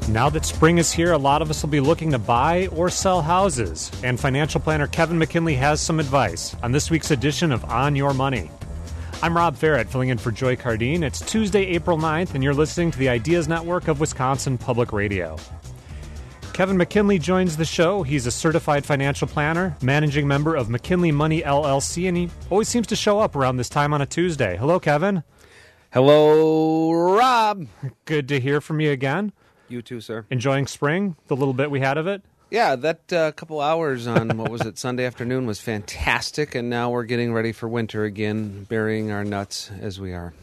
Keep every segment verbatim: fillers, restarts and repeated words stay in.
Now that spring is here, a lot of us will be looking to buy or sell houses. And financial planner Kevin McKinley has some advice on this week's edition of On Your Money. I'm Rob Farrett, filling in for Joy Cardine. It's Tuesday, April ninth, and you're listening to the Ideas Network of Wisconsin Public Radio. Kevin McKinley joins the show. He's a certified financial planner, managing member of McKinley Money, L L C, and he always seems to show up around this time on a Tuesday. Hello, Kevin. Hello, Rob. Good to hear from you again. You too, sir. Enjoying spring, the little bit we had of it? Yeah, that uh, couple hours on, what was it, Sunday afternoon was fantastic, and now we're getting ready for winter again, burying our nuts as we are.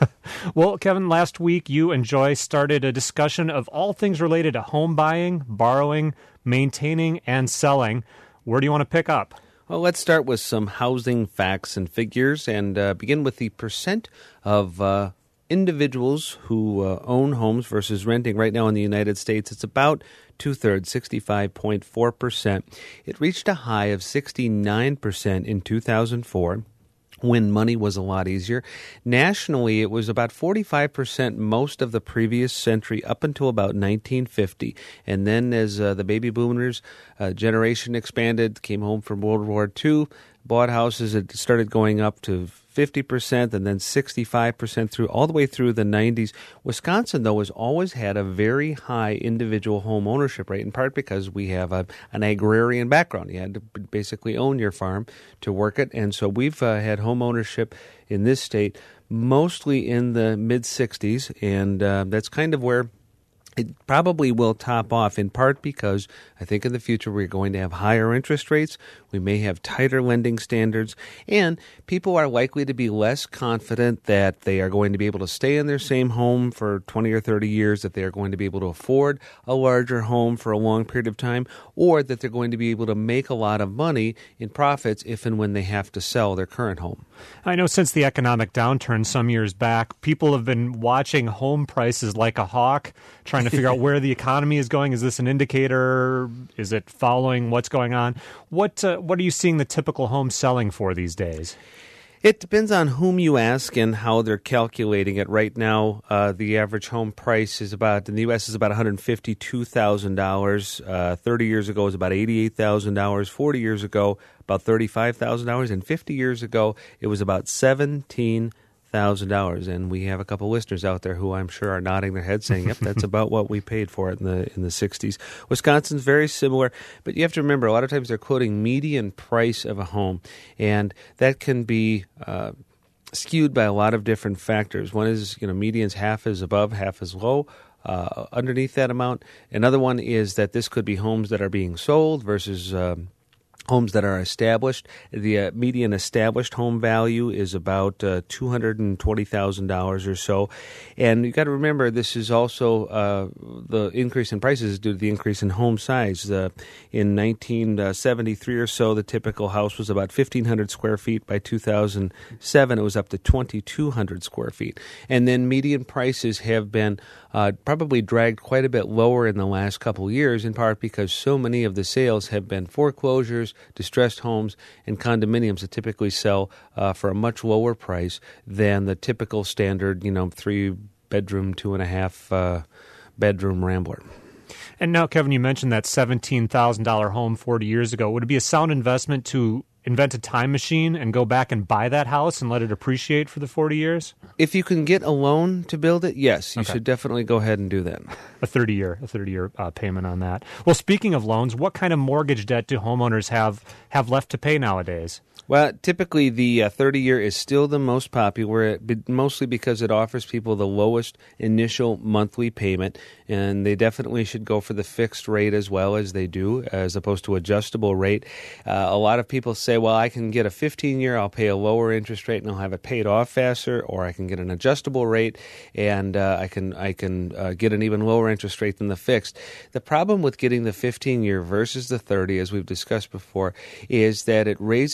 Well, Kevin, last week you and Joy started a discussion of all things related to home buying, borrowing, maintaining, and selling. Where do you want to pick up? Well, let's start with some housing facts and figures and uh, begin with the percent of uh, individuals who uh, own homes versus renting. Right now in the United States, it's about two-thirds, sixty-five point four percent. It reached a high of sixty-nine percent in two thousand four. When money was a lot easier. Nationally, it was about forty-five percent most of the previous century up until about nineteen fifty. And then as uh, the baby boomers uh, generation expanded, came home from World War Two, bought houses, it started going up to fifty percent and then sixty-five percent through all the way through the nineties. Wisconsin, though, has always had a very high individual home ownership rate, in part because we have a, an agrarian background. You had to basically own your farm to work it, and so we've uh, had home ownership in this state mostly in the mid-sixties, and uh, that's kind of where it probably will top off, in part because I think in the future we're going to have higher interest rates, we may have tighter lending standards, and people are likely to be less confident that they are going to be able to stay in their same home for twenty or thirty years, that they are going to be able to afford a larger home for a long period of time, or that they're going to be able to make a lot of money in profits if and when they have to sell their current home. I know since the economic downturn some years back, people have been watching home prices like a hawk, trying to figure out where the economy is going. Is this an indicator? Is it following what's going on? What uh, what are you seeing the typical home selling for these days? It depends on whom you ask and how they're calculating it. Right now, uh, the average home price is about, in the U S, is about one hundred fifty-two thousand dollars. Uh, thirty years ago, it was about eighty-eight thousand dollars. forty years ago, about thirty-five thousand dollars. And fifty years ago, it was about seventeen thousand dollars. And we have a couple listeners out there who I'm sure are nodding their heads saying, yep, that's about what we paid for it in the in the sixties. Wisconsin's very similar, but you have to remember, a lot of times they're quoting median price of a home, and that can be uh, skewed by a lot of different factors. One is, you know, median's half is above, half is low. Uh, underneath that amount. Another one is that this could be homes that are being sold versus um, homes that are established. The uh, median established home value is about uh, two hundred twenty thousand dollars or so. And you've got to remember, this is also uh, the increase in prices is due to the increase in home size. Uh, in nineteen seventy-three or so, the typical house was about fifteen hundred square feet. By two thousand seven, it was up to twenty-two hundred square feet. And then median prices have been uh, probably dragged quite a bit lower in the last couple of years, in part because so many of the sales have been foreclosures, distressed homes, and condominiums that typically sell uh, for a much lower price than the typical standard, you know, three-bedroom, two-and-a-half uh, bedroom Rambler. And now, Kevin, you mentioned that seventeen thousand dollars home forty years ago. Would it be a sound investment to invent a time machine and go back and buy that house and let it appreciate for the forty years? If you can get a loan to build it, yes, you okay. should definitely go ahead and do that. A thirty-year, a thirty-year uh, payment on that. Well, speaking of loans, what kind of mortgage debt do homeowners have have left to pay nowadays? Well, typically the uh, thirty-year is still the most popular, mostly because it offers people the lowest initial monthly payment, and they definitely should go for the fixed rate as well as they do, as opposed to adjustable rate. Uh, a lot of people say, well, I can get a fifteen-year, I'll pay a lower interest rate, and I'll have it paid off faster, or I can get an adjustable rate, and uh, I can I can uh, get an even lower interest rate than the fixed. The problem with getting the fifteen-year versus the thirty, as we've discussed before, is that it raises your payment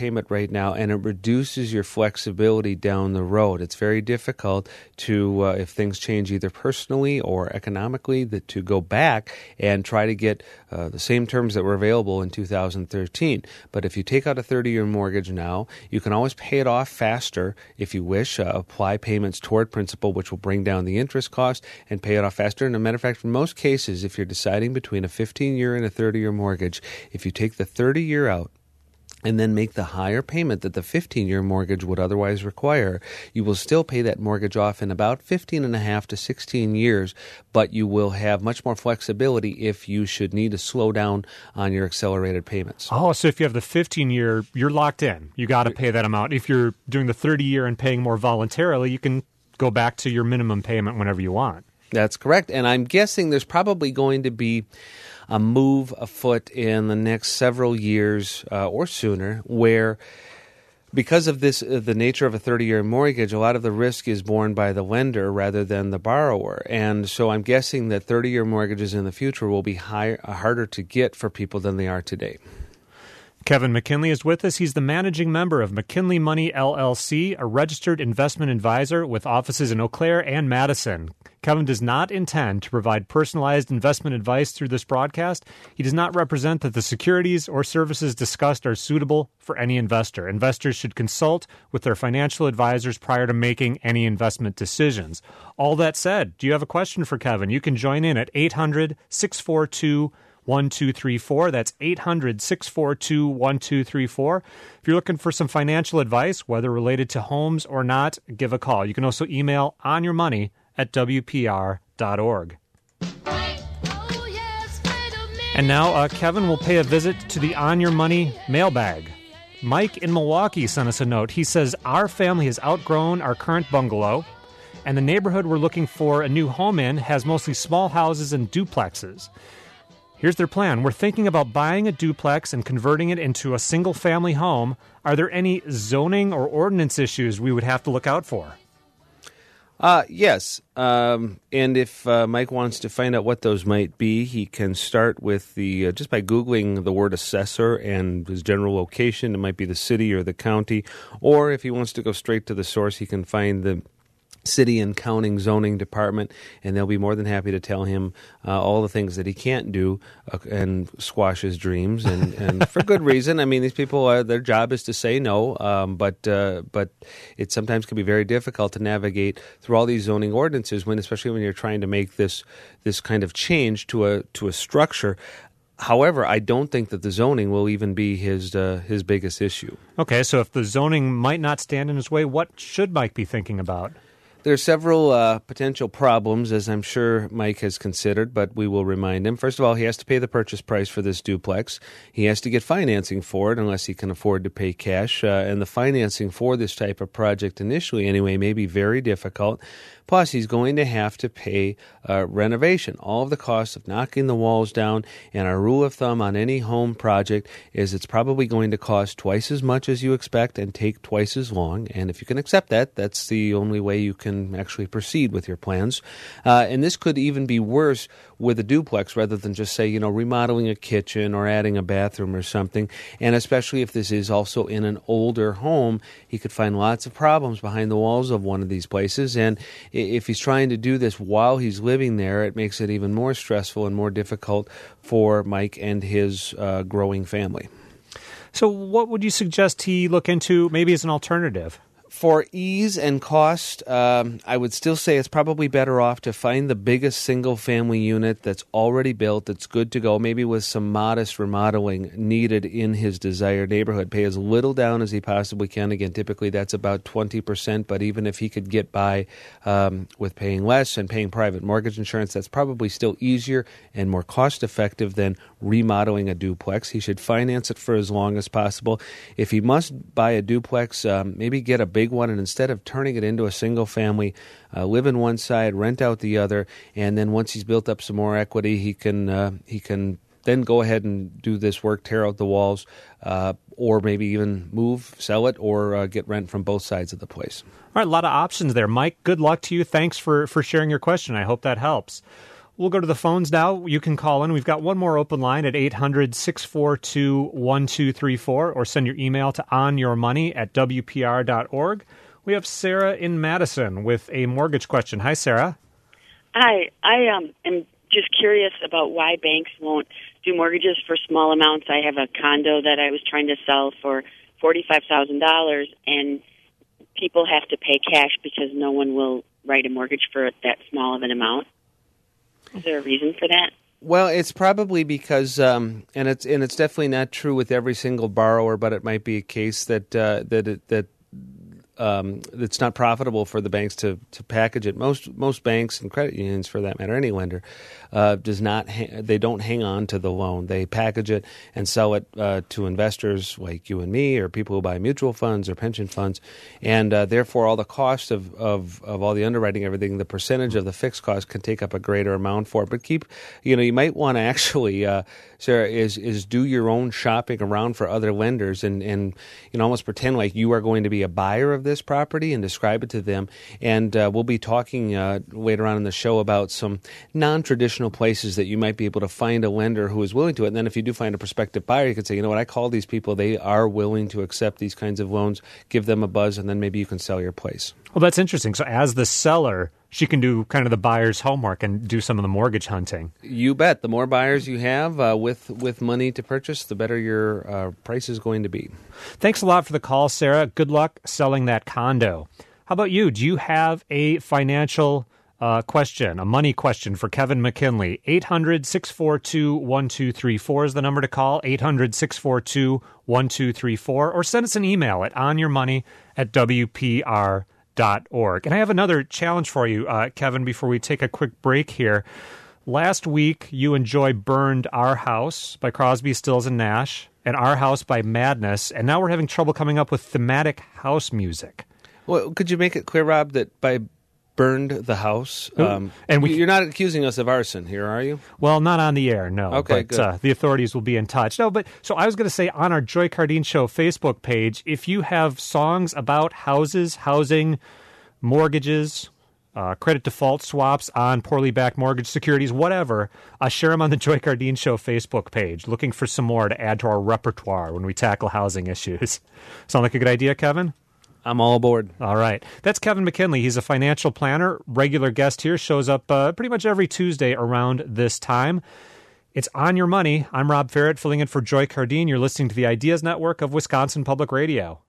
payment right now, and it reduces your flexibility down the road. It's very difficult to, uh, if things change either personally or economically, that to go back and try to get uh, the same terms that were available in two thousand thirteen. But if you take out a thirty-year mortgage now, you can always pay it off faster if you wish, uh, apply payments toward principal, which will bring down the interest cost, and pay it off faster. And as a matter of fact, in most cases, if you're deciding between a fifteen-year and a thirty-year mortgage, if you take the thirty-year out and then make the higher payment that the fifteen-year mortgage would otherwise require, you will still pay that mortgage off in about fifteen and a half to sixteen years, but you will have much more flexibility if you should need to slow down on your accelerated payments. Oh, so if you have the fifteen-year, you're locked in. You got to pay that amount. If you're doing the thirty-year and paying more voluntarily, you can go back to your minimum payment whenever you want. That's correct. And I'm guessing there's probably going to be a move afoot in the next several years uh, or sooner where, because of this, uh, the nature of a thirty-year mortgage, a lot of the risk is borne by the lender rather than the borrower. And so I'm guessing that thirty-year mortgages in the future will be higher, harder to get for people than they are today. Kevin McKinley is with us. He's the managing member of McKinley Money, L L C, a registered investment advisor with offices in Eau Claire and Madison. Kevin does not intend to provide personalized investment advice through this broadcast. He does not represent that the securities or services discussed are suitable for any investor. Investors should consult with their financial advisors prior to making any investment decisions. All that said, do you have a question for Kevin? You can join in at eight hundred, six four two, one two three four. That's eight hundred, six four two, one two three four. If you're looking for some financial advice, whether related to homes or not, give a call. You can also email onyourmoney at w p r dot org. And now uh, Kevin will pay a visit to the On Your Money mailbag. Mike in Milwaukee sent us a note. He says, our family has outgrown our current bungalow, and the neighborhood we're looking for a new home in has mostly small houses and duplexes. Here's their plan. We're thinking about buying a duplex and converting it into a single-family home. Are there any zoning or ordinance issues we would have to look out for? Uh, yes, um, and if uh, Mike wants to find out what those might be, he can start with the uh, just by Googling the word assessor and his general location. It might be the city or the county, or if he wants to go straight to the source, he can find the city and county zoning department, and they'll be more than happy to tell him uh, all the things that he can't do uh, and squash his dreams, and, and for good reason. I mean, these people, uh, their job is to say no, um, but uh, but it sometimes can be very difficult to navigate through all these zoning ordinances, when especially when you're trying to make this this kind of change to a to a structure. However, I don't think that the zoning will even be his uh, his biggest issue. Okay, so if the zoning might not stand in his way, what should Mike be thinking about? There are several uh, potential problems, as I'm sure Mike has considered, but we will remind him. First of all, he has to pay the purchase price for this duplex. He has to get financing for it unless he can afford to pay cash. Uh, and the financing for this type of project initially, anyway, may be very difficult. Plus, he's going to have to pay uh, renovation, all of the costs of knocking the walls down. And our rule of thumb on any home project is it's probably going to cost twice as much as you expect and take twice as long. And if you can accept that, that's the only way you can actually proceed with your plans. Uh, and this could even be worse with a duplex rather than just, say, you know, remodeling a kitchen or adding a bathroom or something. And especially if this is also in an older home, he could find lots of problems behind the walls of one of these places. And if he's trying to do this while he's living there, it makes it even more stressful and more difficult for Mike and his uh, growing family. So what would you suggest he look into maybe as an alternative? For ease and cost, um, I would still say it's probably better off to find the biggest single-family unit that's already built, that's good to go, maybe with some modest remodeling needed in his desired neighborhood. Pay as little down as he possibly can. Again, typically that's about twenty percent, but even if he could get by um, with paying less and paying private mortgage insurance, that's probably still easier and more cost-effective than remodeling a duplex. He should finance it for as long as possible. If he must buy a duplex, um, maybe get a big one, and instead of turning it into a single family, uh, live in one side, rent out the other, and then once he's built up some more equity, he can uh, he can then go ahead and do this work, tear out the walls, uh, or maybe even move, sell it, or uh, get rent from both sides of the place. All right, a lot of options there. Mike, good luck to you. Thanks for, for sharing your question. I hope that helps. We'll go to the phones now. You can call in. We've got one more open line at eight hundred, six four two, one two three four, or send your email to onyourmoney at w p r dot org. We have Sarah in Madison with a mortgage question. Hi, Sarah. Hi. I um, am just curious about why banks won't do mortgages for small amounts. I have a condo that I was trying to sell for forty-five thousand dollars, and people have to pay cash because no one will write a mortgage for that small of an amount. Is there a reason for that? Well, it's probably because, um, and it's and it's definitely not true with every single borrower, but it might be a case that uh, that it, that um, it's not profitable for the banks to, to package it. Most most banks and credit unions, for that matter, any lender, uh, does not ha- they don't hang on to the loan. They package it and sell it uh, to investors like you and me, or people who buy mutual funds or pension funds, and uh, therefore all the cost of, of, of all the underwriting, everything, the percentage of the fixed cost can take up a greater amount for it. But keep, you know, you might want to actually, uh, Sarah, is is do your own shopping around for other lenders, and and you know almost pretend like you are going to be a buyer of this property and describe it to them. And uh, we'll be talking uh, later on in the show about some non-traditional places that you might be able to find a lender who is willing to it. And then if you do find a prospective buyer, you can say, you know what, I call these people. They are willing to accept these kinds of loans. Give them a buzz, and then maybe you can sell your place. Well, that's interesting. So as the seller, she can do kind of the buyer's homework and do some of the mortgage hunting. You bet. The more buyers you have uh, with with money to purchase, the better your uh, price is going to be. Thanks a lot for the call, Sarah. Good luck selling that condo. How about you? Do you have a financial uh, question, a money question for Kevin McKinley? eight hundred, six four two, one two three four is the number to call, eight hundred, six four two, one two three four, or send us an email at onyourmoney at w p r dot org. And I have another challenge for you, uh, Kevin, before we take a quick break here. Last week, you and Joy burned Our House by Crosby, Stills, and Nash, and Our House by Madness, and now we're having trouble coming up with thematic house music. Well, could you make it clear, Rob, that by burned the house, um, and we, you're not accusing us of arson here, are you? Well, not on the air, no. Okay, but, good. Uh, the authorities will be in touch. No, but so I was going to say on our Joy Cardine Show Facebook page, if you have songs about houses, housing, mortgages, uh, credit default swaps on poorly backed mortgage securities, whatever, uh, share them on the Joy Cardine Show Facebook page. Looking for some more to add to our repertoire when we tackle housing issues. Sound like a good idea, Kevin? I'm all aboard. All right. That's Kevin McKinley. He's a financial planner, regular guest here, shows up uh, pretty much every Tuesday around this time. It's On Your Money. I'm Rob Ferret, filling in for Joy Cardine. You're listening to the Ideas Network of Wisconsin Public Radio.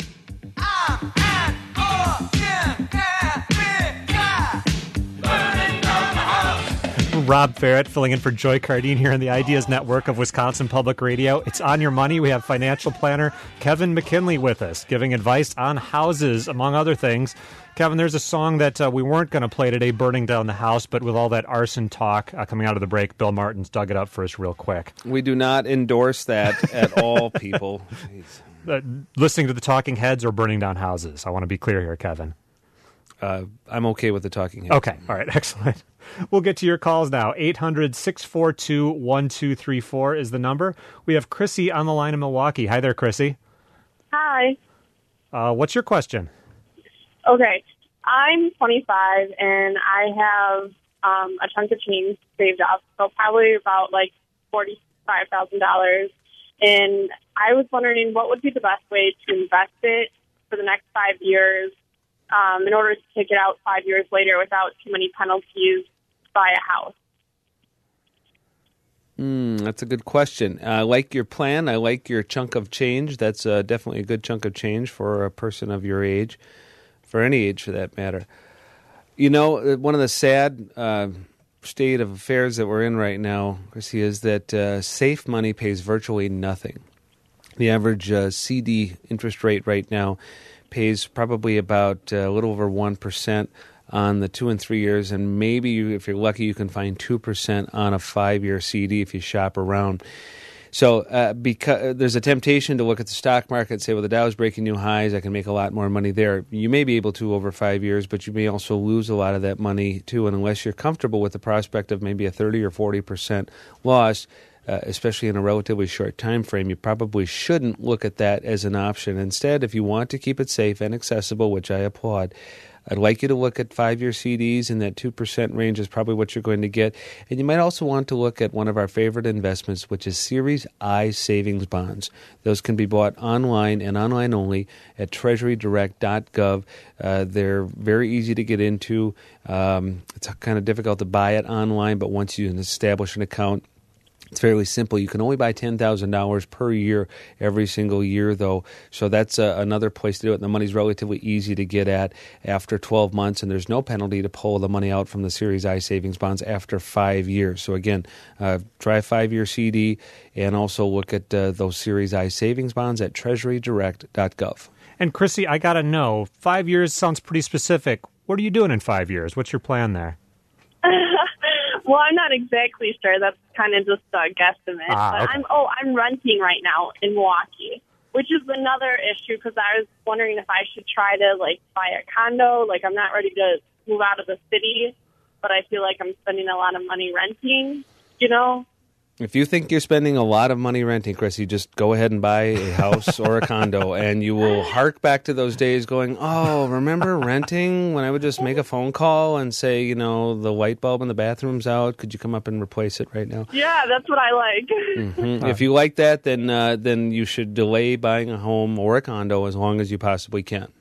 Rob Ferret, filling in for Joy Cardine here on the Ideas Network of Wisconsin Public Radio. It's On Your Money. We have financial planner Kevin McKinley with us, giving advice on houses, among other things. Kevin, there's a song that uh, we weren't going to play today, Burning Down the House, but with all that arson talk uh, coming out of the break, Bill Martin's dug it up for us real quick. We do not endorse that at all, people. Uh, listening to the Talking Heads or burning down houses? I want to be clear here, Kevin. Uh, I'm okay with the Talking Heads. Okay. All right. Excellent. We'll get to your calls now. eight hundred, six four two, one two three four is the number. We have Chrissy on the line in Milwaukee. Hi there, Chrissy. Hi. Uh, what's your question? Okay. I'm twenty-five, and I have um, a chunk of change saved up, so probably about like forty-five thousand dollars. And I was wondering what would be the best way to invest it for the next five years um, in order to take it out five years later without too many penalties to buy a house. Mm, that's a good question. I like your plan. I like your chunk of change. That's uh, definitely a good chunk of change for a person of your age, for any age for that matter. You know, one of the sad uh, state of affairs that we're in right now, Chrissy, is that uh, safe money pays virtually nothing. The average uh, C D interest rate right now pays probably about uh, a little over one percent on the two and three years, and maybe you, if you're lucky, you can find two percent on a five-year C D if you shop around. So uh, because there's a temptation to look at the stock market and say, well, the Dow's breaking new highs, I can make a lot more money there. You may be able to over five years, but you may also lose a lot of that money too. And unless you're comfortable with the prospect of maybe a thirty or forty percent loss, uh, especially in a relatively short time frame, you probably shouldn't look at that as an option. Instead, if you want to keep it safe and accessible, which I applaud, I'd like you to look at five-year C Ds in that two percent range is probably what you're going to get. And you might also want to look at one of our favorite investments, which is Series I savings bonds. Those can be bought online and online only at treasury direct dot gov. Uh, they're very easy to get into. Um, it's kind of difficult to buy it online, but once you establish an account, it's fairly simple. You can only buy ten thousand dollars per year every single year, though. So that's uh, another place to do it. And the money's relatively easy to get at after twelve months, and there's no penalty to pull the money out from the Series I savings bonds after five years. So again, uh, try a five-year C D and also look at uh, those Series I savings bonds at treasury direct dot gov. And Chrissy, I got to know, five years sounds pretty specific. What are you doing in five years? What's your plan there? Well, I'm not exactly sure. That's kind of just a guesstimate. Ah, but okay. I'm oh, I'm renting right now in Milwaukee, which is another issue because I was wondering if I should try to like buy a condo. Like I'm not ready to move out of the city, but I feel like I'm spending a lot of money renting. You know. If you think you're spending a lot of money renting, Chrissy, just go ahead and buy a house or a condo, and you will hark back to those days going, oh, remember renting when I would just make a phone call and say, you know, the light bulb in the bathroom's out. Could you come up and replace it right now? Yeah, that's what I like. Mm-hmm. If you like that, then uh, then you should delay buying a home or a condo as long as you possibly can.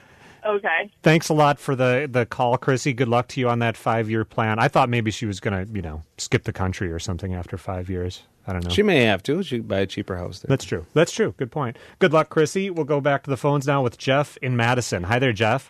Okay. Thanks a lot for the, the call, Chrissy. Good luck to you on that five-year plan. I thought maybe she was going to, you know, skip the country or something after five years. I don't know. She may have to. She could buy a cheaper house there. That's true. That's true. Good point. Good luck, Chrissy. We'll go back to the phones now with Jeff in Madison. Hi there, Jeff.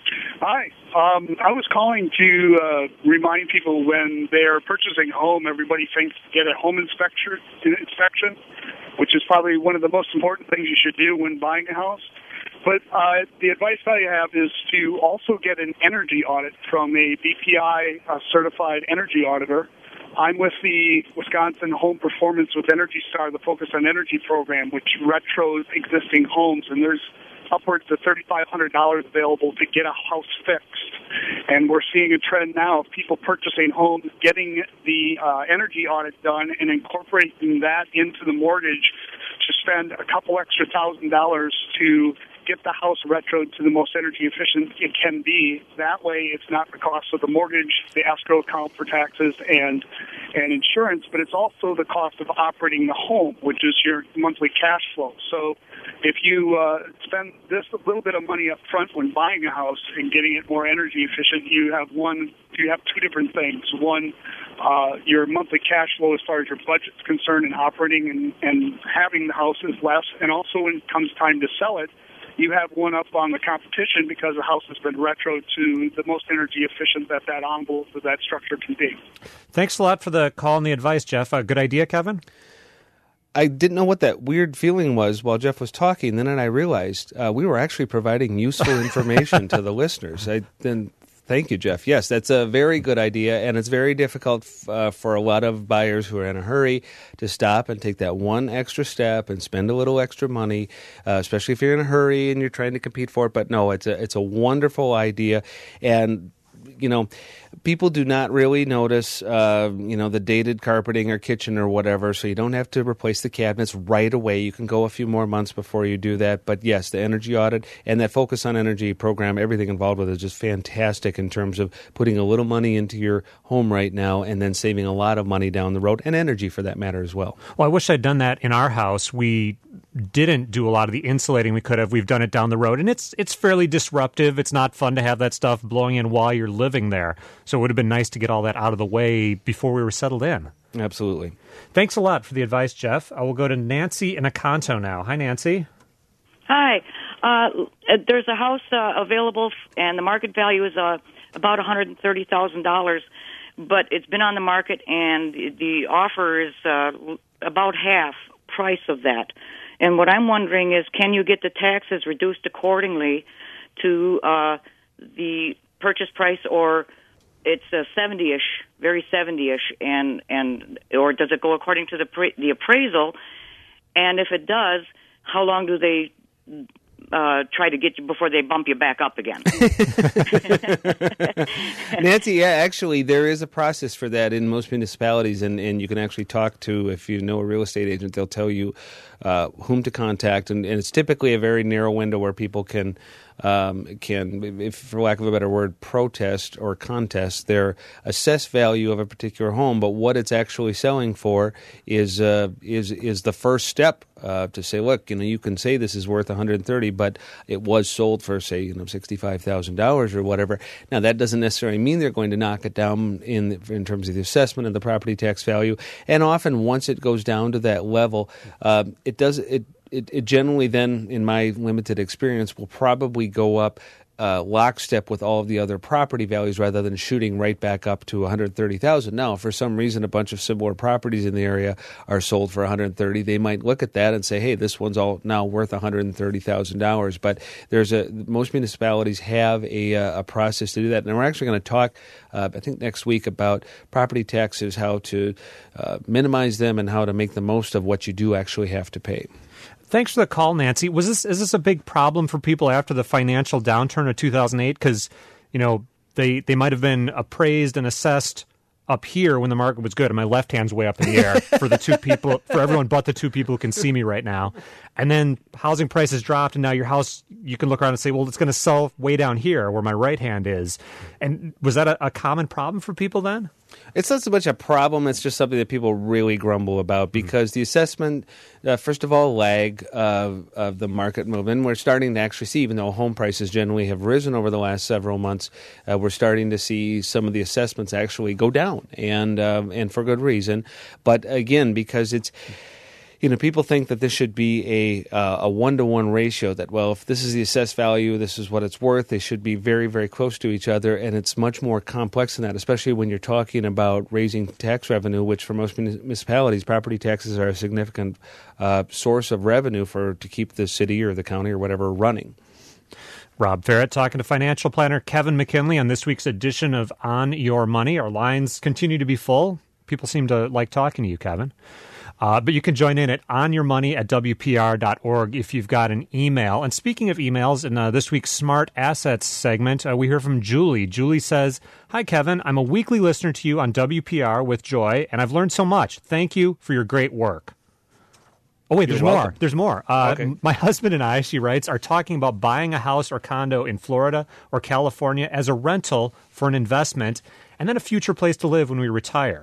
Hi. Um, I was calling to uh, remind people when they're purchasing a home, everybody thinks to get a home inspection, inspection, which is probably one of the most important things you should do when buying a house. But uh, the advice I have is to also get an energy audit from a B P I uh, certified energy auditor. I'm with the Wisconsin Home Performance with Energy Star, the Focus on Energy program, which retros existing homes, and there's upwards of three thousand five hundred dollars available to get a house fixed. And we're seeing a trend now of people purchasing homes, getting the uh, energy audit done, and incorporating that into the mortgage to spend a couple extra thousand dollars to get the house retroed to the most energy efficient it can be. That way it's not the cost of the mortgage, the escrow account for taxes and and insurance, but it's also the cost of operating the home, which is your monthly cash flow. So if you uh, spend this a little bit of money up front when buying a house and getting it more energy efficient, you have one you have two different things. One, uh, your monthly cash flow as far as your budget's concerned and operating and, and having the house is less, and also when it comes time to sell it, you have one up on the competition because the house has been retro to the most energy efficient that that envelope of that structure can be. Thanks a lot for the call and the advice, Jeff. Uh, good idea, Kevin? I didn't know what that weird feeling was while Jeff was talking. Then I realized uh, we were actually providing useful information to the listeners. I then. Thank you, Jeff. Yes, that's a very good idea, and it's very difficult uh, for a lot of buyers who are in a hurry to stop and take that one extra step and spend a little extra money, uh, especially if you're in a hurry and you're trying to compete for it. But no, it's a it's a wonderful idea, and you know, people do not really notice, uh, you know, the dated carpeting or kitchen or whatever, so you don't have to replace the cabinets right away. You can go a few more months before you do that. But yes, the energy audit and that Focus on Energy program, everything involved with it is just fantastic in terms of putting a little money into your home right now and then saving a lot of money down the road, and energy for that matter as well. Well, I wish I'd done that in our house. We didn't do a lot of the insulating we could have. We've done it down the road, and it's it's fairly disruptive. It's not fun to have that stuff blowing in while you're living there. So it would have been nice to get all that out of the way before we were settled in. Absolutely. Thanks a lot for the advice, Jeff. I will go to Nancy in Aconto now. Hi, Nancy. Hi. Uh, there's a house uh, available, and the market value is uh, about one hundred thirty thousand dollars, but it's been on the market, and the offer is uh, about half price of that. And what I'm wondering is, can you get the taxes reduced accordingly to uh, the purchase price, or it's a seventy-ish, very seventy-ish, and and or does it go according to the pra- the appraisal? And if it does, how long do they uh, try to get you before they bump you back up again? Nancy, yeah, actually, there is a process for that in most municipalities, and, and you can actually talk to, if you know a real estate agent, they'll tell you uh, whom to contact, and, and it's typically a very narrow window where people can um, can, if for lack of a better word, protest or contest their assessed value of a particular home. But what it's actually selling for is uh, is is the first step uh, to say, look, you know, you can say this is worth one hundred thirty, but it was sold for, say, you know, sixty-five thousand dollars or whatever. Now, that doesn't necessarily mean they're going to knock it down in in terms of the assessment and the property tax value. And often, once it goes down to that level, uh, it does it. It, it generally then, in my limited experience, will probably go up uh, lockstep with all of the other property values rather than shooting right back up to one hundred thirty thousand dollars. Now, if for some reason a bunch of similar properties in the area are sold for one hundred thirty thousand dollars, they might look at that and say, hey, this one's all now worth one hundred thirty thousand dollars. But there's a most municipalities have a, a process to do that. And we're actually going to talk, uh, I think, next week about property taxes, how to uh, minimize them and how to make the most of what you do actually have to pay. Thanks for the call, Nancy. Was this is this a big problem for people after the financial downturn of two thousand eight? Because, you know, they they might have been appraised and assessed up here when the market was good, and my left hand's way up in the air for the two people, for everyone but the two people who can see me right now. And then housing prices dropped, and now your house, you can look around and say, well, it's going to sell way down here where my right hand is. And was that a, a common problem for people then? It's not so much a problem. It's just something that people really grumble about because the assessment, uh, first of all, lag of, of the market movement. We're starting to actually see, even though home prices generally have risen over the last several months, uh, we're starting to see some of the assessments actually go down, and um, and for good reason. But again, because it's... You know, people think that this should be a uh, a one-to-one ratio, that, well, if this is the assessed value, this is what it's worth. They should be very, very close to each other, and it's much more complex than that, especially when you're talking about raising tax revenue, which for most municipalities, property taxes are a significant uh, source of revenue for to keep the city or the county or whatever running. Rob Ferret talking to financial planner Kevin McKinley on this week's edition of On Your Money. Our lines continue to be full. People seem to like talking to you, Kevin. Uh, but you can join in at onyourmoney at w p r dot org if you've got an email. And speaking of emails, in uh, this week's Smart Assets segment, uh, we hear from Julie. Julie says, hi, Kevin. I'm a weekly listener to you on W P R with Joy, and I've learned so much. Thank you for your great work. Oh, wait, there's You're more. welcome. There's more. Uh, Okay. My husband and I, she writes, are talking about buying a house or condo in Florida or California as a rental for an investment and then a future place to live when we retire.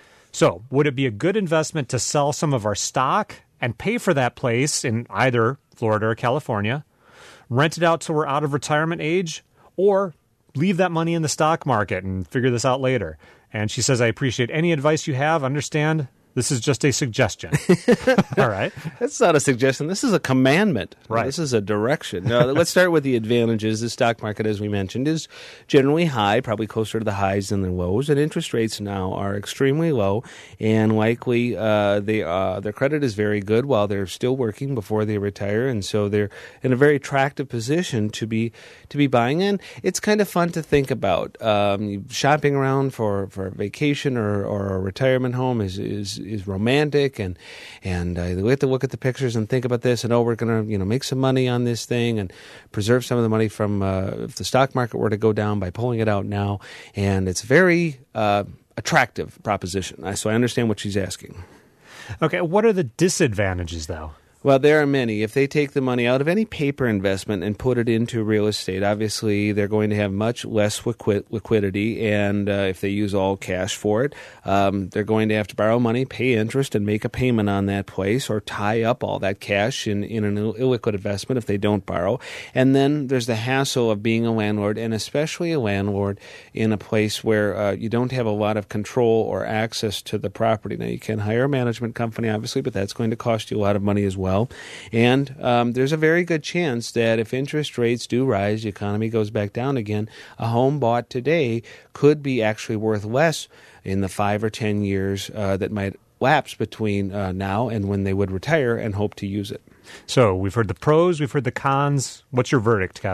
So, would it be a good investment to sell some of our stock and pay for that place in either Florida or California, rent it out till we're out of retirement age, or leave that money in the stock market and figure this out later? And she says, I appreciate any advice you have. Understand, this is just a suggestion. All right. That's not a suggestion. This is a commandment. Right. This is a direction. Now, let's start with the advantages. The stock market, as we mentioned, is generally high, probably closer to the highs than the lows, and interest rates now are extremely low, and likely uh, they uh, their credit is very good while they're still working before they retire, and so they're in a very attractive position to be to be buying in. It's kind of fun to think about. Um, shopping around for, for a vacation or, or a retirement home is is is romantic, and and uh, we have to look at the pictures and think about this, and oh, we're going to you know make some money on this thing and preserve some of the money from uh, if the stock market were to go down by pulling it out now, and it's very uh, attractive proposition. So I understand what she's asking. Okay, what are the disadvantages, though? Well, there are many. If they take the money out of any paper investment and put it into real estate, obviously they're going to have much less liquid, liquidity, and uh, if they use all cash for it, um, they're going to have to borrow money, pay interest, and make a payment on that place, or tie up all that cash in, in an illiquid investment if they don't borrow. And then there's the hassle of being a landlord, and especially a landlord in a place where uh, you don't have a lot of control or access to the property. Now, you can hire a management company, obviously, but that's going to cost you a lot of money as well. And um, there's a very good chance that if interest rates do rise, the economy goes back down again, a home bought today could be actually worth less in the five or ten years uh, that might lapse between uh, now and when they would retire and hope to use it. So we've heard the pros, we've heard the cons. What's your verdict, Kevin?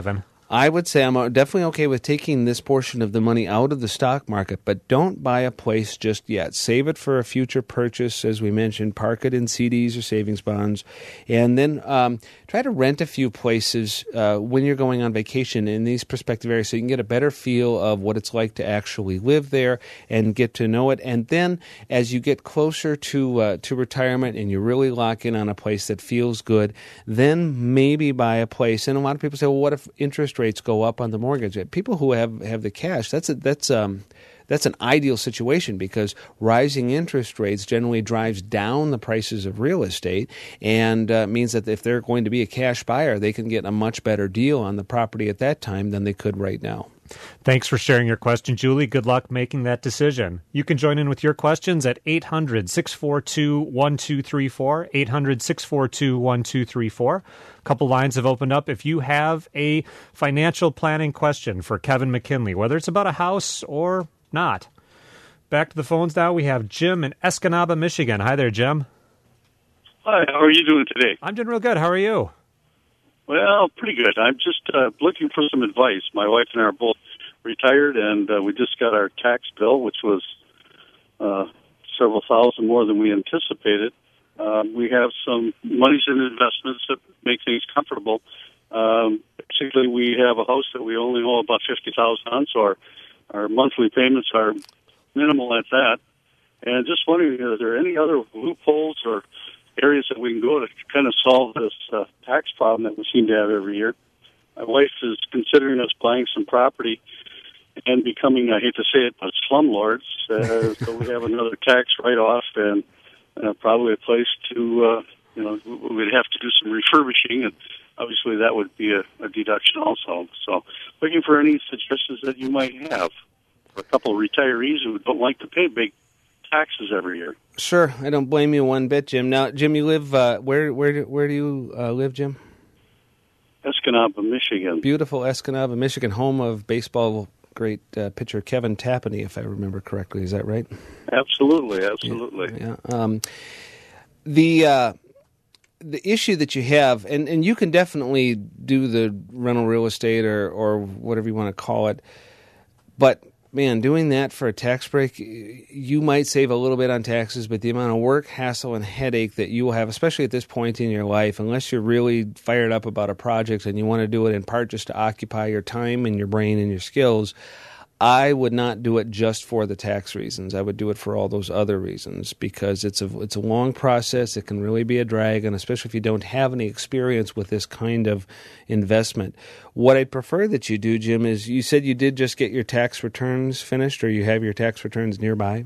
I would say I'm definitely okay with taking this portion of the money out of the stock market, but don't buy a place just yet. Save it for a future purchase, as we mentioned. Park it in C Ds or savings bonds, and then um, try to rent a few places uh, when you're going on vacation in these prospective areas so you can get a better feel of what it's like to actually live there and get to know it. And then as you get closer to uh, to retirement and you really lock in on a place that feels good, then maybe buy a place. And a lot of people say, well, what if interest rates go up on the mortgage? People who have, have the cash, that's a, that's um that's an ideal situation because rising interest rates generally drives down the prices of real estate and uh, means that if they're going to be a cash buyer, they can get a much better deal on the property at that time than they could right now. Thanks for sharing your question, Julie. Good luck making that decision. You can join in with your questions at eight hundred, six four two, one two three four, eight hundred, six four two, one two three four. A couple lines have opened up. If you have a financial planning question for Kevin McKinley, whether it's about a house or not. Back to the phones now. We have Jim in Escanaba, Michigan. Hi there, Jim. Hi, how are you doing today? I'm doing real good. How are you? Well, pretty good. I'm just uh, looking for some advice. My wife and I are both retired, and uh, we just got our tax bill, which was uh, several thousand more than we anticipated. Uh, we have some monies in investments that make things comfortable. Um, basically, we have a house that we only owe about fifty thousand dollars on, so our Our monthly payments are minimal at that. And just wondering, are there any other loopholes or areas that we can go to kind of solve this uh, tax problem that we seem to have every year? My wife is considering us buying some property and becoming, I hate to say it, but slumlords. Uh, so we have another tax write-off and uh, probably a place to, uh, you know, we'd have to do some refurbishing, and obviously that would be a, a deduction also. So looking for any suggestions that you might have for a couple of retirees who don't like to pay big taxes every year. Sure. I don't blame you one bit, Jim. Now, Jim, you live, uh, where where do, where do you uh, live, Jim? Escanaba, Michigan. Beautiful Escanaba, Michigan, home of baseball great uh, pitcher Kevin Tapani, if I remember correctly. Is that right? Absolutely, absolutely. Yeah. yeah. Um, the... Uh, The issue that you have, and, and you can definitely do the rental real estate or, or whatever you want to call it, but, man, doing that for a tax break, you might save a little bit on taxes, but the amount of work, hassle, and headache that you will have, especially at this point in your life, unless you're really fired up about a project and you want to do it in part just to occupy your time and your brain and your skills, I would not do it just for the tax reasons. I would do it for all those other reasons because it's a it's a long process. It can really be a drag, and especially if you don't have any experience with this kind of investment. What I'd prefer that you do, Jim, is you said you did just get your tax returns finished, or you have your tax returns nearby?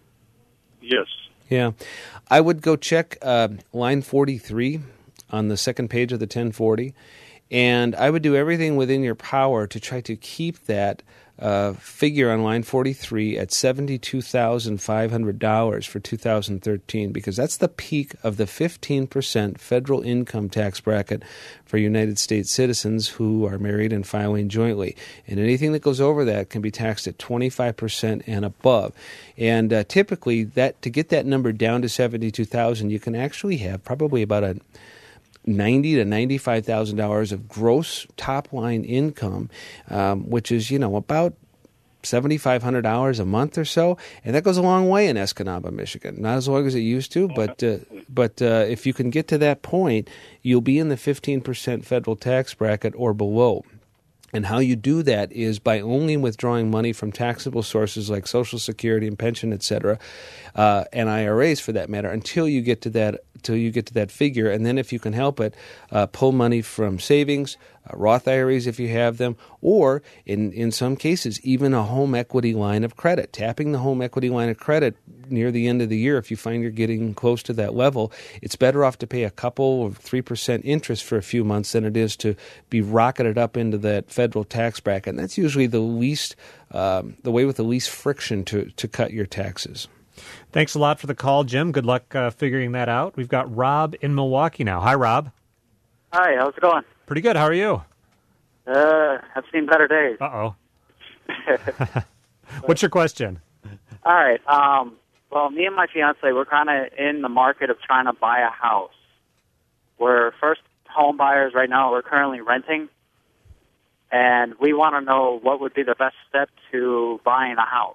Yes. Yeah. I would go check uh, line forty-three on the second page of the ten forty, and I would do everything within your power to try to keep that Uh, figure on line forty-three at seventy-two thousand five hundred dollars for two thousand thirteen, because that's the peak of the fifteen percent federal income tax bracket for United States citizens who are married and filing jointly. And anything that goes over that can be taxed at twenty-five percent and above. And uh, typically, that to get that number down to seventy-two thousand dollars, you can actually have probably about a ninety to ninety-five thousand dollars of gross top line income, um, which is you know about seventy five hundred dollars a month or so, and that goes a long way in Escanaba, Michigan. Not as long as it used to, but uh, but uh, if you can get to that point, you'll be in the fifteen percent federal tax bracket or below. And how you do that is by only withdrawing money from taxable sources like Social Security and pension, et cetera, uh, and I R As for that matter, until you get to that until you get to that figure. And then if you can help it, uh, pull money from savings, uh, Roth I R As if you have them, or in, in some cases, even a home equity line of credit. Tapping the home equity line of credit near the end of the year, if you find you're getting close to that level, it's better off to pay a couple or three percent interest for a few months than it is to be rocketed up into that federal tax bracket. And that's usually the least, um, the way with the least friction to, to cut your taxes. Thanks a lot for the call, Jim. Good luck uh, figuring that out. We've got Rob in Milwaukee now. Hi, Rob. Hi, how's it going? Pretty good. How are you? Uh, I've seen better days. Uh-oh. What's your question? All right. Um, well, me and my fiance, we're kind of in the market of trying to buy a house. We're first home buyers right now. We're currently renting. and we want to know what would be the best step to buying a house.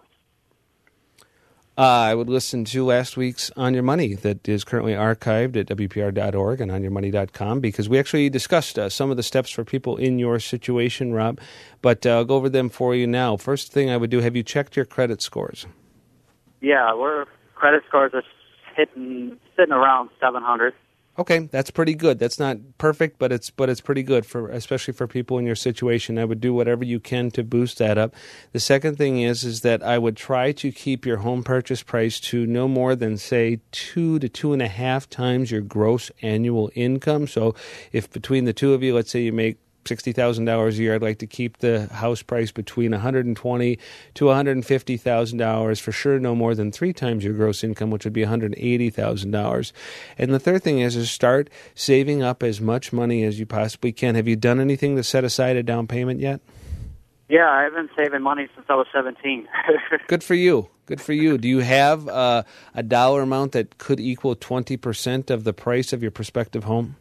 Uh, I would listen to last week's On Your Money that is currently archived at W P R dot org and on your money dot com, because we actually discussed uh, some of the steps for people in your situation, Rob. But uh, I'll go over them for you now. First thing I would do, have you checked your credit scores? Yeah, we're credit scores are hitting, sitting around seven hundred. Okay, that's pretty good. That's not perfect, but it's but it's pretty good, for especially for people in your situation. I would do whatever you can to boost that up. The second thing is is that I would try to keep your home purchase price to no more than, say, two to two and a half times your gross annual income. So if between the two of you, let's say you make sixty thousand dollars a year, I'd like to keep the house price between one hundred twenty thousand dollars to one hundred fifty thousand dollars, for sure no more than three times your gross income, which would be one hundred eighty thousand dollars. And the third thing is, is start saving up as much money as you possibly can. Have you done anything to set aside a down payment yet? Yeah, I've been saving money since I was seventeen. Good for you. Good for you. Do you have uh, a dollar amount that could equal twenty percent of the price of your prospective home?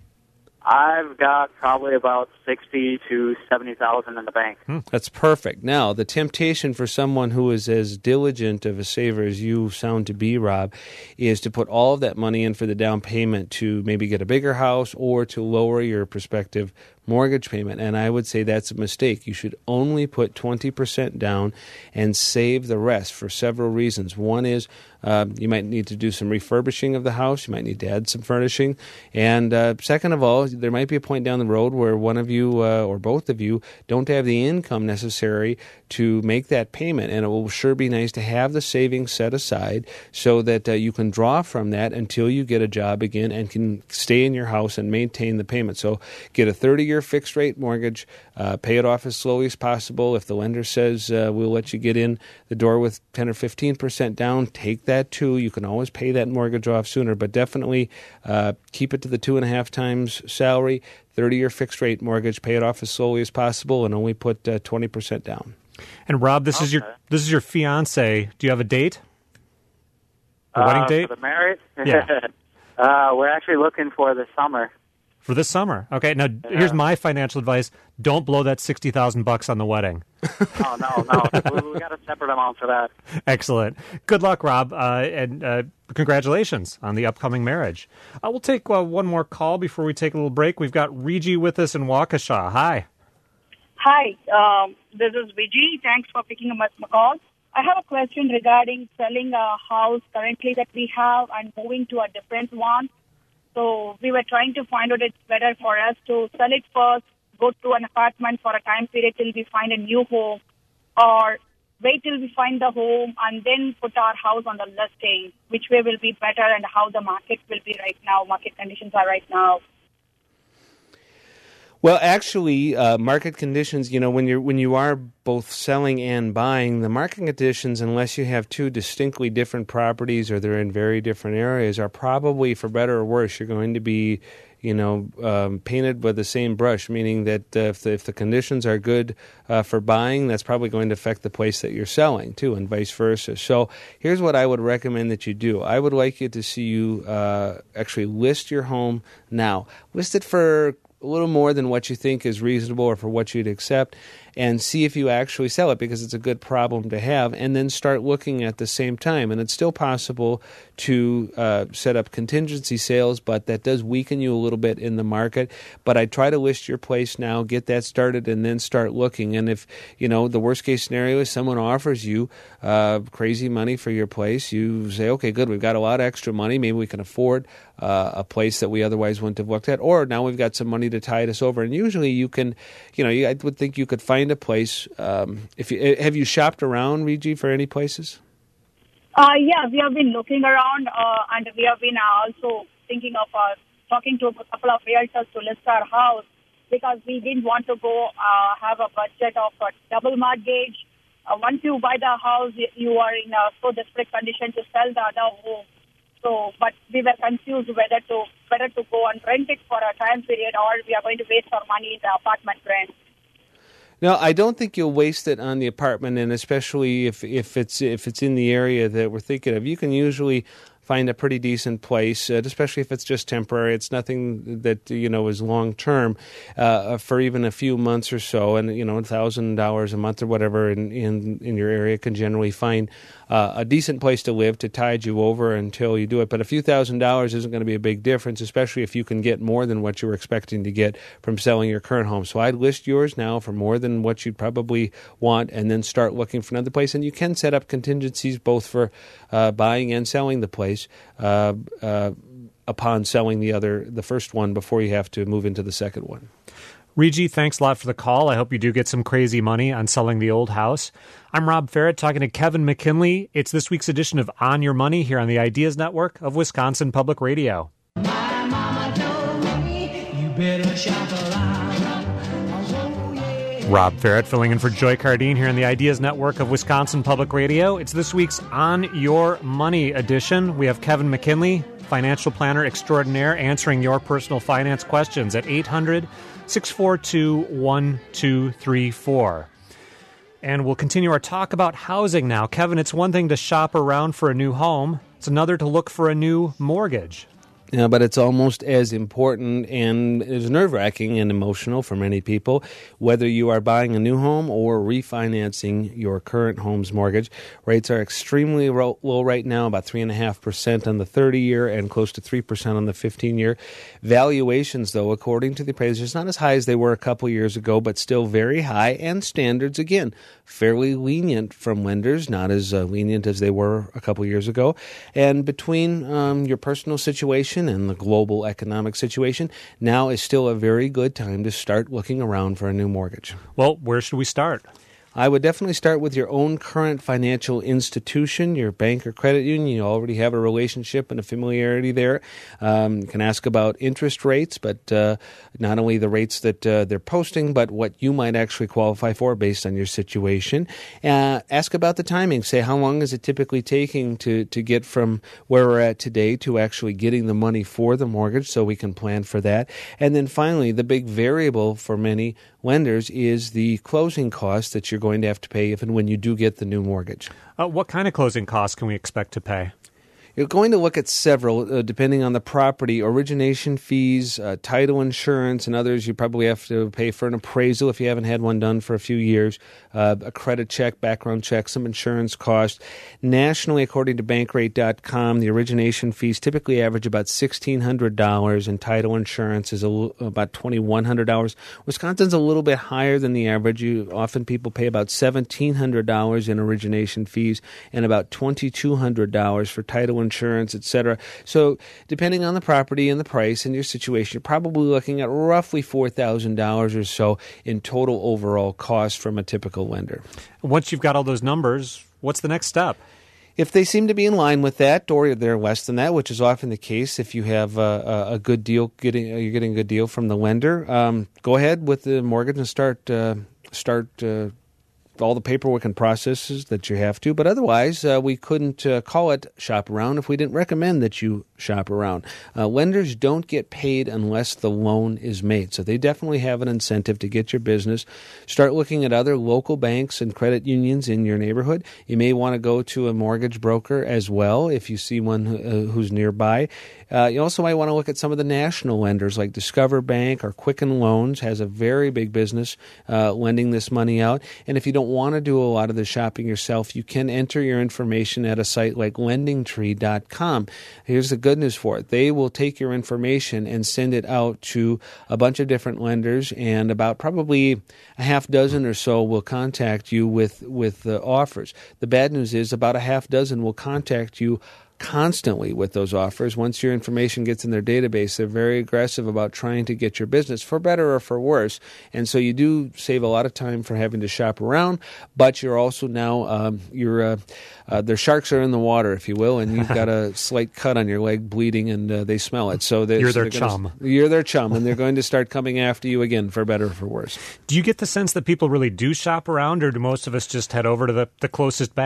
I've got probably about sixty to seventy thousand in the bank. Hmm, that's perfect. Now, the temptation for someone who is as diligent of a saver as you sound to be, Rob, is to put all of that money in for the down payment to maybe get a bigger house or to lower your prospective mortgage payment. And I would say that's a mistake. You should only put twenty percent down and save the rest for several reasons. One is uh, you might need to do some refurbishing of the house. You might need to add some furnishing. And uh, second of all, there might be a point down the road where one of you uh, or both of you don't have the income necessary to make that payment. And it will sure be nice to have the savings set aside so that uh, you can draw from that until you get a job again and can stay in your house and maintain the payment. So get a thirty-year fixed rate mortgage, uh, pay it off as slowly as possible. If the lender says uh, we'll let you get in the door with ten or fifteen percent down, take that too. You can always pay that mortgage off sooner, but definitely uh, keep it to the two and a half times salary, thirty-year fixed rate mortgage, pay it off as slowly as possible, and only put uh, twenty percent down. And Rob, this Okay. is your this is your fiance. Do you have a date? A uh, wedding date? For the marriage? Yeah. uh, we're actually looking for this summer. For this summer. Okay, now Yeah. here's my financial advice. Don't blow that sixty thousand bucks on the wedding. Oh, no, no. we, we got a separate amount for that. Excellent. Good luck, Rob, uh, and uh, congratulations on the upcoming marriage. Uh, we'll take uh, one more call before we take a little break. We've got Regi with us in Waukesha. Hi. Hi, um, this is Vijay. Thanks for picking up my call. I have a question regarding selling a house currently that we have and moving to a different one. So we were trying to find out it's better for us to sell it first, go to an apartment for a time period till we find a new home, or wait till we find the home and then put our house on the listing. Which way will be better, and how the market will be right now, market conditions are right now. Well, actually, uh, market conditions, you know, when you're when you are both selling and buying, the market conditions, unless you have two distinctly different properties or they're in very different areas, are probably, for better or worse, you're going to be, you know, um, painted with the same brush, meaning that uh, if, the, if the conditions are good uh, for buying, that's probably going to affect the place that you're selling, too, and vice versa. So here's what I would recommend that you do. I would like you to see you uh, actually list your home now. List it for a little more than what you think is reasonable or for what you'd accept, and see if you actually sell it, because it's a good problem to have, and then start looking at the same time. And it's still possible to uh, set up contingency sales, but that does weaken you a little bit in the market. But I'd try to list your place now, get that started, and then start looking. And if, you know, the worst case scenario is someone offers you uh, crazy money for your place, you say, okay, good, we've got a lot of extra money, maybe we can afford uh, a place that we otherwise wouldn't have looked at, or now we've got some money to tide us over. And usually you can, you know, you, I would think you could find a place. Um, if you, have you shopped around, Regi, for any places? Uh, yeah, we have been looking around, uh, and we have been also thinking of uh, talking to a couple of realtors to list our house, because we didn't want to go uh, have a budget of a double mortgage. Uh, once you buy the house, you are in a so desperate condition to sell the other home. So, but we were confused whether to whether to go and rent it for a time period, or we are going to waste our money in the apartment rent. No, I don't think you'll waste it on the apartment, and especially if, if it's if it's in the area that we're thinking of. You can usually find a pretty decent place, uh, especially if it's just temporary. It's nothing that, you know, is long-term uh, for even a few months or so. And, you know, one thousand dollars a month or whatever in, in, in your area can generally find uh, a decent place to live to tide you over until you do it. But a few thousand dollars isn't going to be a big difference, especially if you can get more than what you were expecting to get from selling your current home. So I'd list yours now for more than what you'd probably want and then start looking for another place. And you can set up contingencies both for uh, buying and selling the place uh, uh, upon selling the other, the first one before you have to move into the second one. Regi, thanks a lot for the call. I hope you do get some crazy money on selling the old house. I'm Rob Ferret talking to Kevin McKinley. It's this week's edition of On Your Money here on the Ideas Network of Wisconsin Public Radio. My mama told me you better shop around. Oh, yeah. Rob Ferret filling in for Joy Cardine here on the Ideas Network of Wisconsin Public Radio. It's this week's On Your Money edition. We have Kevin McKinley, financial planner extraordinaire, answering your personal finance questions at eight hundred, six four two, one two three four. And we'll continue our talk about housing now. Kevin, it's one thing to shop around for a new home. It's another to look for a new mortgage. Yeah, but it's almost as important and is nerve-wracking and emotional for many people, whether you are buying a new home or refinancing your current home's mortgage. Rates are extremely low right now, about three point five percent on the thirty-year and close to three percent on the fifteen-year. Valuations, though, according to the appraisers, not as high as they were a couple years ago, but still very high, and standards, again, fairly lenient from lenders, not as uh, lenient as they were a couple years ago. And between um, your personal situation and the global economic situation, now is still a very good time to start looking around for a new mortgage. Well, where should we start? I would definitely start with your own current financial institution, your bank or credit union. You already have a relationship and a familiarity there. Um, you can ask about interest rates, but uh, not only the rates that uh, they're posting, but what you might actually qualify for based on your situation. Uh, ask about the timing. Say, how long is it typically taking to, to get from where we're at today to actually getting the money for the mortgage, so we can plan for that. And then finally, the big variable for many lenders is the closing costs that you're going to have to pay if and when you do get the new mortgage. Uh, what kind of closing costs can we expect to pay? You're going to look at several, uh, depending on the property, origination fees, uh, title insurance, and others. You probably have to pay for an appraisal if you haven't had one done for a few years, uh, a credit check, background check, some insurance costs. Nationally, according to bankrate dot com, the origination fees typically average about sixteen hundred dollars, and title insurance is a l- about twenty-one hundred dollars. Wisconsin's a little bit higher than the average. You, often people pay about seventeen hundred dollars in origination fees and about twenty-two hundred dollars for title insurance. insurance, et cetera. So depending on the property and the price and your situation, you're probably looking at roughly four thousand dollars or so in total overall cost from a typical lender. Once you've got all those numbers, what's the next step? If they seem to be in line with that, or they're less than that, which is often the case, if you have a, a good deal, getting you're getting a good deal from the lender, um, go ahead with the mortgage and start uh, start. Uh, all the paperwork and processes that you have to. But otherwise, uh, we couldn't uh, call it shop around if we didn't recommend that you shop around. Uh, lenders don't get paid unless the loan is made. So they definitely have an incentive to get your business. Start looking at other local banks and credit unions in your neighborhood. You may want to go to a mortgage broker as well if you see one uh, who's nearby. Uh, you also might want to look at some of the national lenders like Discover Bank or Quicken Loans has a very big business uh, lending this money out. And if you don't want to do a lot of the shopping yourself, you can enter your information at a site like lending tree dot com. Here's the good news for it. They will take your information and send it out to a bunch of different lenders, and about probably a half dozen or so will contact you with, with uh, offers. The bad news is about a half dozen will contact you constantly with those offers. Once your information gets in their database, they're very aggressive about trying to get your business, for better or for worse. And so you do save a lot of time for having to shop around, but you're also now, um, you're, uh, uh, their sharks are in the water, if you will, and you've got a slight cut on your leg bleeding, and uh, they smell it. So you're so their chum. Gonna, you're their chum, and they're going to start coming after you again, for better or for worse. Do you get the sense that people really do shop around, or do most of us just head over to the, the closest bank?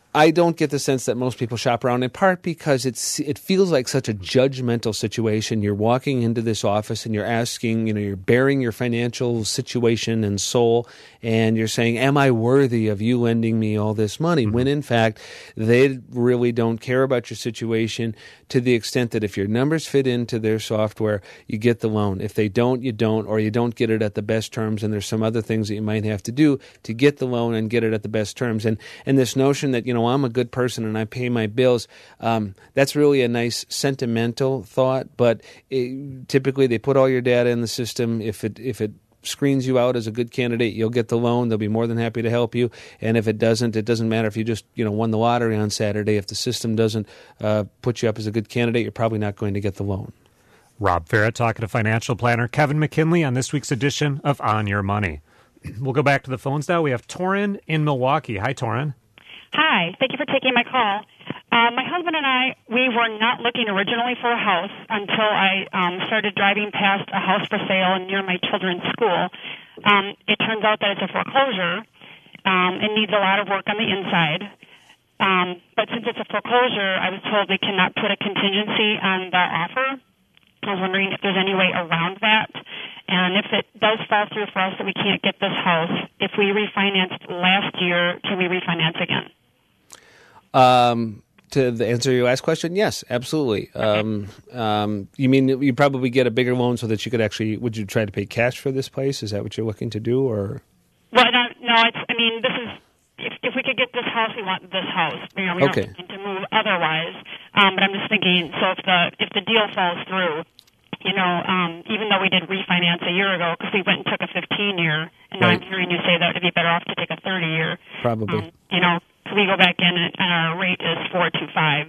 I don't get the sense that most people shop around, in part because it's it feels like such a judgmental situation. You're walking into this office and you're asking, you know, you're bearing your financial situation and soul, and you're saying, am I worthy of you lending me all this money? Mm-hmm. When in fact, they really don't care about your situation to the extent that if your numbers fit into their software, you get the loan. If they don't, you don't, or you don't get it at the best terms, and there's some other things that you might have to do to get the loan and get it at the best terms. And and this notion that, you know, I'm a good person and I pay my bills, um, that's really a nice sentimental thought, but it, typically they put all your data in the system. If it if it screens you out as a good candidate, you'll get the loan. They'll be more than happy to help you. And if it doesn't, it doesn't matter if you just, you know, won the lottery on Saturday. If the system doesn't uh, put you up as a good candidate, you're probably not going to get the loan. Rob Ferret talking to financial planner Kevin McKinley on this week's edition of On Your Money. We'll go back to the phones now. We have Torin in Milwaukee. Hi, Torin. Hi. Thank you for taking my call. Uh, my husband and I, we were not looking originally for a house until I um, started driving past a house for sale near my children's school. Um, it turns out that it's a foreclosure. Um, it needs a lot of work on the inside. Um, but since it's a foreclosure, I was told we cannot put a contingency on the offer. I was wondering if there's any way around that. And if it does fall through for us that we can't get this house, if we refinanced last year, can we refinance again? Um, to the answer your last question, yes, absolutely. Um, um, you mean you probably get a bigger loan so that you could actually, would you try to pay cash for this place? Is that what you're looking to do, or? Well, no, no it's, I mean, this is, if, if we could get this house, we want this house. You know, we okay. don't need to move otherwise. Um, but I'm just thinking, so if the, if the deal falls through, you know, um, even though we did refinance a year ago, because we went and took a fifteen-year, and now right. I'm hearing you say that it'd be better off to take a thirty-year. Probably. Um, you know, so we go back in, and our rate is four two five,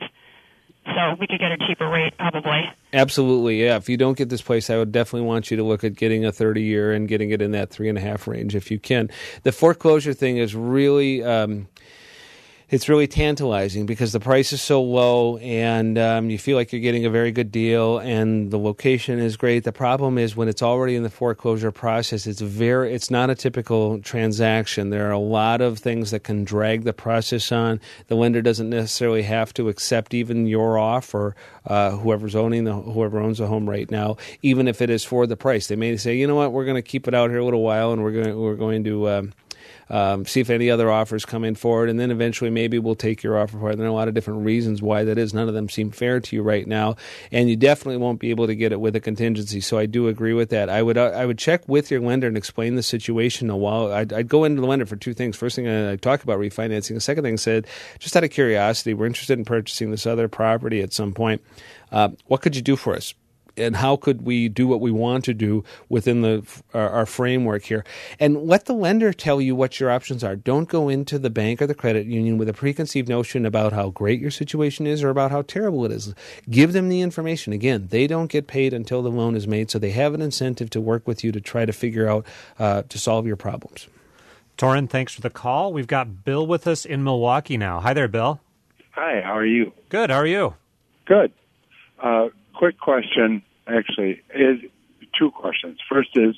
so we could get a cheaper rate, probably. Absolutely, yeah. If you don't get this place, I would definitely want you to look at getting a thirty-year and getting it in that three and a half range if you can. The foreclosure thing is really... Um, It's really tantalizing because the price is so low and um, you feel like you're getting a very good deal and the location is great. The problem is when it's already in the foreclosure process, it's very it's not a typical transaction. There are a lot of things that can drag the process on. The lender doesn't necessarily have to accept even your offer, uh, whoever's owning the whoever owns the home right now, even if it is for the price. They may say, you know what, we're going to keep it out here a little while and we're going we're going to. Um, Um, see if any other offers come in forward, and then eventually maybe we'll take your offer for it. There are a lot of different reasons why that is. None of them seem fair to you right now, and you definitely won't be able to get it with a contingency. So I do agree with that. I would uh, I would check with your lender and explain the situation a while. I'd, I'd go into the lender for two things. First thing, I talk about refinancing. The second thing said, just out of curiosity, we're interested in purchasing this other property at some point. Uh, what could you do for us? And how could we do what we want to do within the our, our framework here? And let the lender tell you what your options are. Don't go into the bank or the credit union with a preconceived notion about how great your situation is or about how terrible it is. Give them the information. Again, they don't get paid until the loan is made, so they have an incentive to work with you to try to figure out uh, to solve your problems. Torin, thanks for the call. We've got Bill with us in Milwaukee now. Hi there, Bill. Hi, how are you? Good, how are you? Good. Uh, quick question. Actually, is two questions. First is,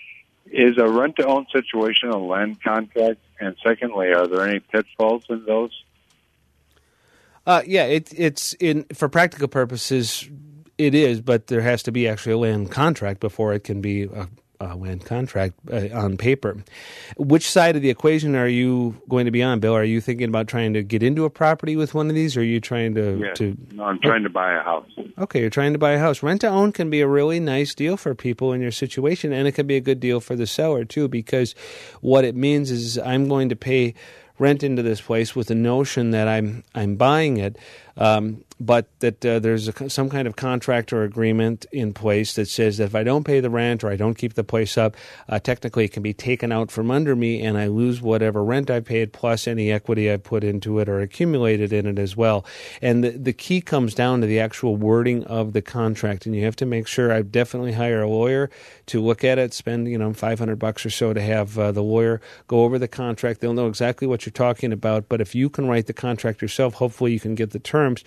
is a rent-to-own situation a land contract? And secondly, are there any pitfalls in those? Uh, yeah, it, it's in for practical purposes, it is, but there has to be actually a land contract before it can be a, a land contract uh, on paper. Which side of the equation are you going to be on, Bill? Are you thinking about trying to get into a property with one of these, or are you trying to... Yes. to No, I'm trying to buy a house. Okay, you're trying to buy a house. Rent-to-own can be a really nice deal for people in your situation, and it can be a good deal for the seller, too, because what it means is I'm going to pay rent into this place with the notion that I'm I'm buying it, um, but that uh, there's a, some kind of contract or agreement in place that says that if I don't pay the rent or I don't keep the place up, uh, technically it can be taken out from under me and I lose whatever rent I paid plus any equity I put into it or accumulated in it as well. And the, the key comes down to the actual wording of the contract, and you have to make sure. I definitely hire a lawyer to look at it, spend you know five hundred bucks or so to have uh, the lawyer go over the contract. They'll know exactly what you're talking about, but if you can write the contract yourself, hopefully you can get the terms that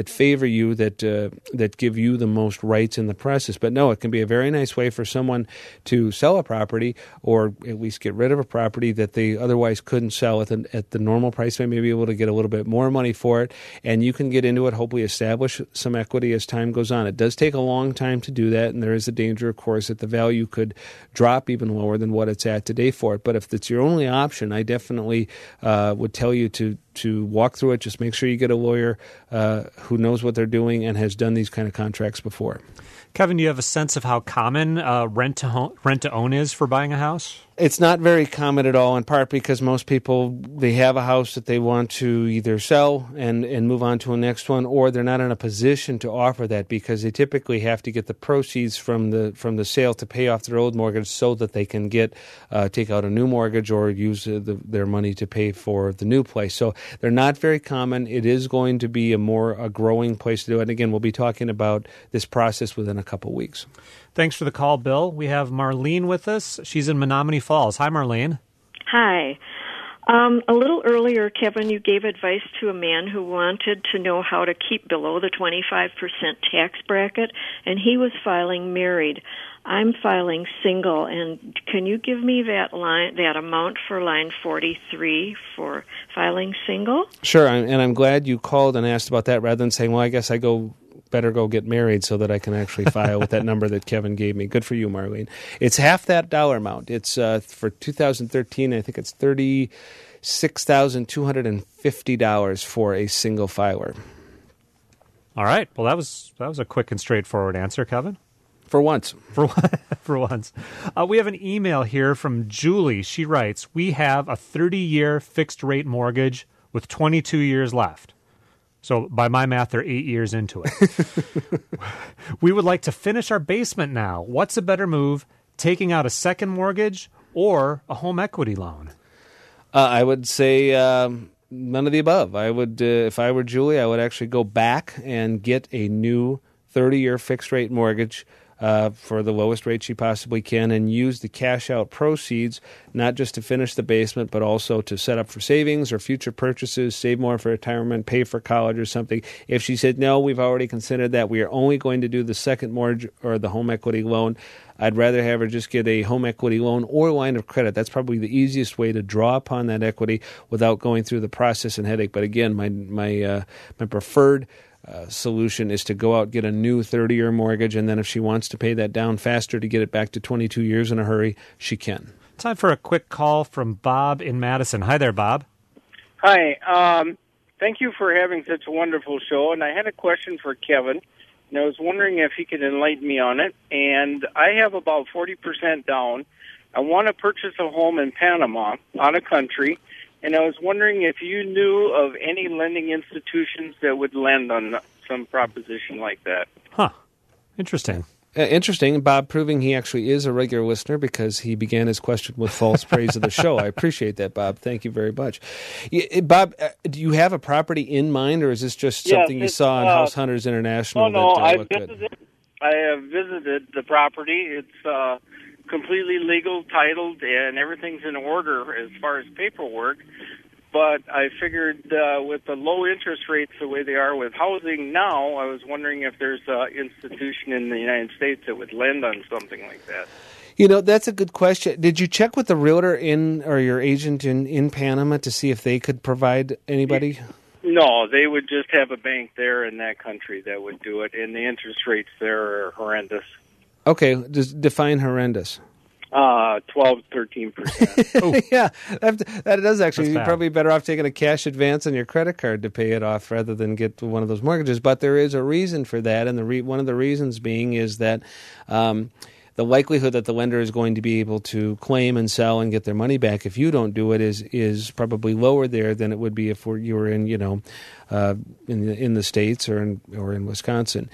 that favor you, that uh, that give you the most rights in the process. But no, it can be a very nice way for someone to sell a property, or at least get rid of a property that they otherwise couldn't sell at the, at the normal price. They may be able to get a little bit more money for it, and you can get into it, hopefully establish some equity as time goes on. It does take a long time to do that, and there is a danger, of course, that the value could drop even lower than what it's at today for it. But if it's your only option, I definitely uh, would tell you to to walk through it. Just make sure you get a lawyer uh, who knows what they're doing and has done these kind of contracts before. Kevin, do you have a sense of how common uh, rent to home, rent to own is for buying a house? It's not very common at all, in part because most people, they have a house that they want to either sell and, and move on to a next one, or they're not in a position to offer that because they typically have to get the proceeds from the from the sale to pay off their old mortgage so that they can get uh, take out a new mortgage or use uh, the, their money to pay for the new place. So they're not very common. It is going to be a more a growing place to do it. And again, we'll be talking about this process within a couple of weeks. Thanks for the call, Bill. We have Marlene with us. She's in Menominee Falls. Hi, Marlene. Hi. Um, a little earlier, Kevin, you gave advice to a man who wanted to know how to keep below the twenty-five percent tax bracket, and he was filing married. I'm filing single, and can you give me that line, that amount for line forty-three for filing single? Sure, and I'm glad you called and asked about that rather than saying, well, I guess I go better go get married so that I can actually file with that number that Kevin gave me. Good for you, Marlene. It's half that dollar amount. It's uh, for two thousand thirteen, I think it's thirty-six thousand two hundred fifty dollars for a single filer. All right. Well, that was that was a quick and straightforward answer, Kevin. For once. For, for once. Uh, we have an email here from Julie. She writes, we have a thirty-year fixed-rate mortgage with twenty-two years left. So by my math, they're eight years into it. We would like to finish our basement now. What's a better move, taking out a second mortgage or a home equity loan? Uh, I would say um, none of the above. I would, uh, if I were Julie, I would actually go back and get a new thirty-year fixed-rate mortgage uh, for the lowest rate she possibly can, and use the cash-out proceeds not just to finish the basement, but also to set up for savings or future purchases, save more for retirement, pay for college or something. If she said, no, we've already considered that, we are only going to do the second mortgage or the home equity loan, I'd rather have her just get a home equity loan or line of credit. That's probably the easiest way to draw upon that equity without going through the process and headache. But again, my my uh, my preferred uh, solution is to go out, get a new thirty-year mortgage, and then if she wants to pay that down faster to get it back to twenty-two years in a hurry, she can. Time for a quick call from Bob in Madison. Hi there, Bob. Hi. Um, thank you for having such a wonderful show. And I had a question for Kevin, and I was wondering if he could enlighten me on it. And I have about forty percent down. I want to purchase a home in Panama, out of country, and I was wondering if you knew of any lending institutions that would lend on some proposition like that. Huh. Interesting. Uh, interesting. Bob proving he actually is a regular listener because he began his question with false praise of the show. I appreciate that, Bob. Thank you very much. Yeah, Bob, uh, do you have a property in mind, or is this just something yes, you saw on uh, House Hunters International? No, no, that, uh, I looked visited. good? I have visited the property. It's uh, completely legal, titled, and everything's in order as far as paperwork. But I figured uh, with the low interest rates the way they are with housing now, I was wondering if there's an institution in the United States that would lend on something like that. You know, that's a good question. Did you check with the realtor in or your agent in, in Panama to see if they could provide anybody? No, they would just have a bank there in that country that would do it, and the interest rates there are horrendous. Okay, just define horrendous. Uh, twelve, thirteen percent. Yeah, that, that does actually. That's You're bad. probably better off taking a cash advance on your credit card to pay it off rather than get one of those mortgages. But there is a reason for that, and the re- one of the reasons being is that um, the likelihood that the lender is going to be able to claim and sell and get their money back if you don't do it is is probably lower there than it would be if we're, you were in you know uh, in the, in the States or in or in Wisconsin.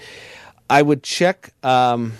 I would check. Um,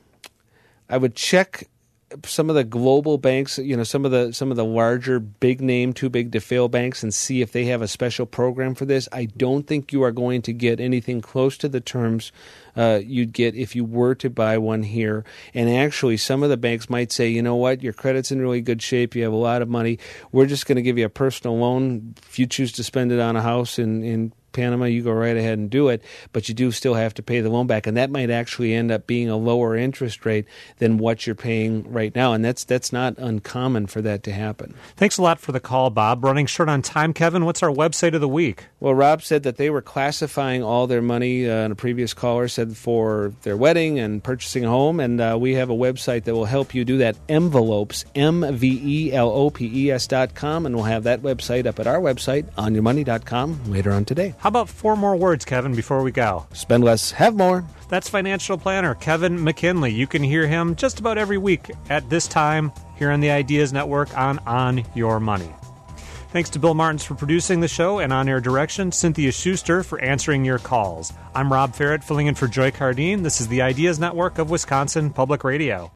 I would check. Some of the global banks, you know, some of the some of the larger, big name, too big to fail banks, and see if they have a special program for this. I don't think you are going to get anything close to the terms uh, you'd get if you were to buy one here. And actually, some of the banks might say, you know what, your credit's in really good shape, you have a lot of money, we're just going to give you a personal loan if you choose to spend it on a house in in Panama, you go right ahead and do it, but you do still have to pay the loan back, and that might actually end up being a lower interest rate than what you're paying right now, and that's that's not uncommon for that to happen. Thanks a lot for the call, Bob. Running short on time, Kevin, what's our website of the week? Well, Rob said that they were classifying all their money, uh, and a previous caller said for their wedding and purchasing a home, and uh, we have a website that will help you do that, envelopes, M V E L O P E S dot com, and we'll have that website up at our website, on your money dot com, later on today. How about four more words, Kevin, before we go? Spend less, have more. That's financial planner Kevin McKinley. You can hear him just about every week at this time here on the Ideas Network on On Your Money. Thanks to Bill Martins for producing the show and on-air direction, Cynthia Schuster for answering your calls. I'm Rob Ferret, filling in for Joy Cardine. This is the Ideas Network of Wisconsin Public Radio.